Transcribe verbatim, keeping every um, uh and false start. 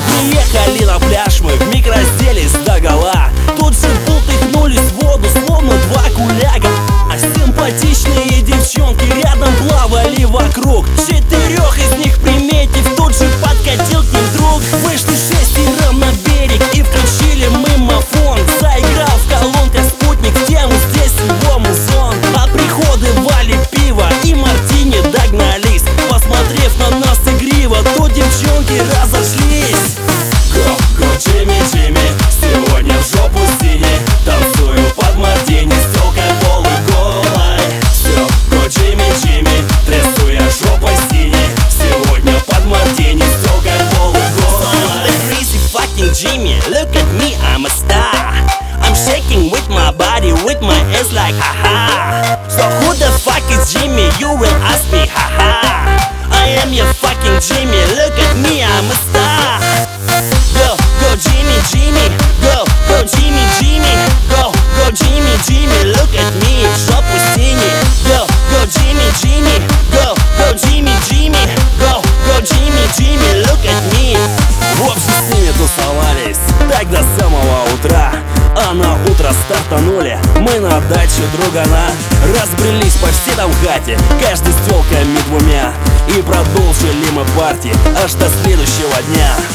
приехали на пляж мы, вмиг разделись догола. Тут же бултыхнулись в воду, словно два гуляга. А симпатичные девчонки рядом плавали вокруг. Четырех из них приметив, тут же подкатил к ним друг. Вышли шестером на берег и включили мы мафон. Заиграл в колонках спутник, тему здесь его музон. А приходы вали пиво и мартини догнались. Посмотрев на нас игриво, тут девчонки разошлись. Го, го, Джимми, Джимми, сегодня в жопу синий. Танцую под мартини с тёлкой полы голой. Всё, го, Джимми, Джимми, трясу я жопой синей. Сегодня под мартини с тёлкой полы голой. Crazy fucking Jimmy, look at me, I'm a star. I'm shaking with my body, with my ass like haha. So who the fuck is Jimmy? You will ask me, haha. I am your fucking Jimmy, look at me, I'm a star. Go, go Jimmy, Jimmy, go, go Jimmy, Jimmy, go, go Jimmy, Jimmy, look at me, жопу синий. Go, go Jimmy, Jimmy, go, go Jimmy, Jimmy, go, go Jimmy, Jimmy, look at me. В общем, с ними тусовались так до самого утра. А на утро стартанули мы на дачу другана. Разбрелись по всей там хате, каждый с тёлками двумя. И продолжили мы парти аж до следующего дня.